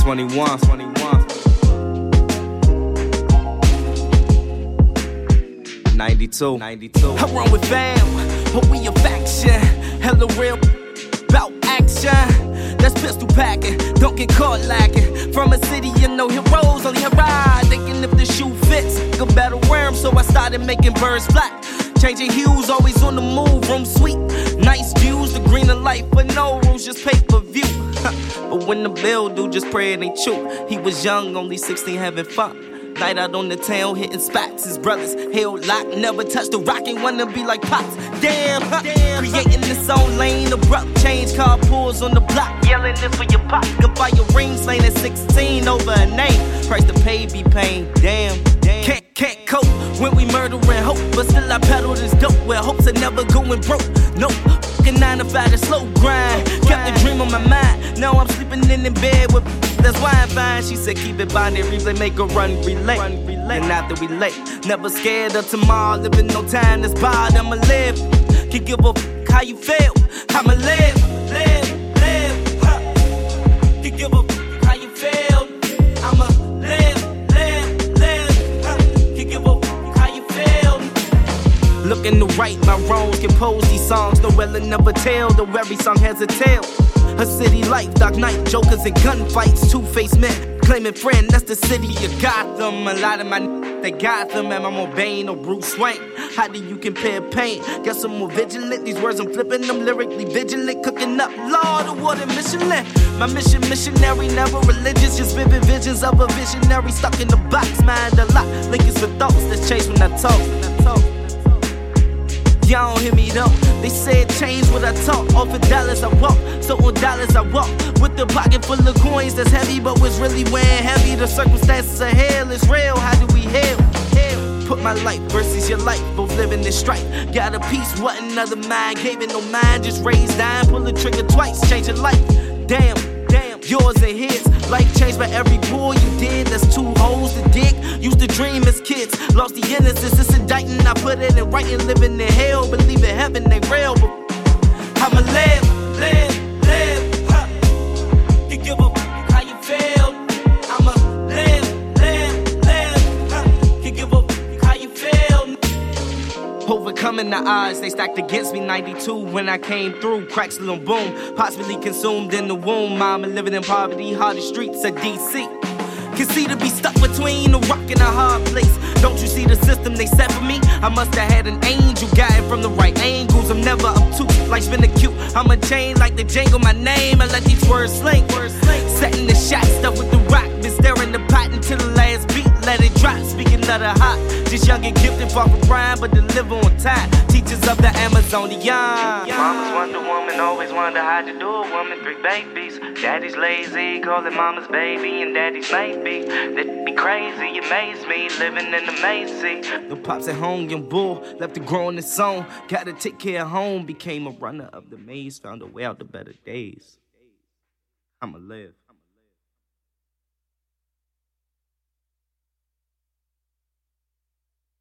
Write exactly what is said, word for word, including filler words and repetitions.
twenty-one, twenty-one. ninety-two, ninety-two. I run with fam, but we a faction. Hella real, bout action. That's pistol packing, don't get caught lacking. From a city, you know heroes only ride. Thinking if the shoe fits, a better wear 'em. So I started making birds fly. Changing hues, always on the move, room sweet. Nice views, the green of life, but no rules, just pay per view. But when the bill do, just pray it ain't true. He was young, only sixteen, having fun. Night out on the town, hitting spots. His brothers held lock, never touched the rock, ain't wanna be like Pops. Damn, Damn. Creating its own lane, abrupt change, car pulls on the block. Yelling this for your pop, can buy your ring, slain at sixteen over a name. Price to pay be pain, damn. Damn. Can't, can't cope when we murdering hope, but still I pedal this dope where hopes are never going broke. Nope, fucking nine to five, the slow grind. Kept the dream on my mind, now I'm sleeping in the bed with. That's why I'm fine. She said keep it bonded, replay, make a run, relay. run, relay. And after we late, never scared of tomorrow. Living no time that's barred, I'ma live. Can give a f how you feel, I'ma live, live, live. Huh. Can give a f how you feel, I'ma live, live, live. Huh. Can give a f how you feel. Looking to right my wrongs, compose these songs. No Ella never tell, though every song has a tale. A city life, dark night, jokers and gunfights. Two-faced men, claiming friend, that's the city of Gotham. A lot of my n****, they Gotham, and I'm on Bane or Bruce Wayne. How do you compare pain? Guess I'm more vigilant, these words I'm flipping, I'm lyrically vigilant. Cooking up Lord of Water Michelin. My mission, missionary, never religious. Just vivid visions of a visionary stuck in the box. Mind a lot, linkers for thoughts that's changed when I talk. When I talk. Y'all don't hear me though. They said change what I talk. Off of dollars I walk, so on dollars I walk. With the pocket full of coins that's heavy, but what's really weighing heavy? The circumstances of hell is real. How do we heal? Heal. Put my life versus your life, both living in strife. Got a piece, what another mind gave it no mind. Just raise dime, pull the trigger twice, change your life. Damn, damn, yours and his. Life changed by every pull you did. That's two holes to dig. Used to dream as kids, lost the innocence. It's indicting, I put it in writing. Living in hell, believe in heaven ain't real. But I'ma live, live, live. Huh. You give a f how you feel. I'ma live, live, live. Huh. You give a f how you feel. Overcoming the odds, they stacked against me. ninety-two when I came through, cracks little boom. Possibly consumed in the womb. Mama living in poverty, hardest streets of D C. Can see to be stuck between a rock and a hard place. Don't you see the system they set for me? I must have had an angel guiding from the right angles. I'm never obtuse, life's been acute. I'm a chain like the jangle, my name. I let these words sling. Setting the shot, stuff with the rock. Been staring the pot until the last beat. Let it drop, speaking of the hot. Just young and gifted, far from prime, but deliver on time. Teachers of the Amazonian. Mama's Wonder Woman, always wonder how'd you do a woman. Three babies, daddy's lazy, calling mama's baby, and daddy's maybe. That'd be crazy, you amaze me, living in the Macy. The pops at home, young bull, left to grow on his own. Gotta take care of home, became a runner of the maze, found a way out to better days. I'ma live.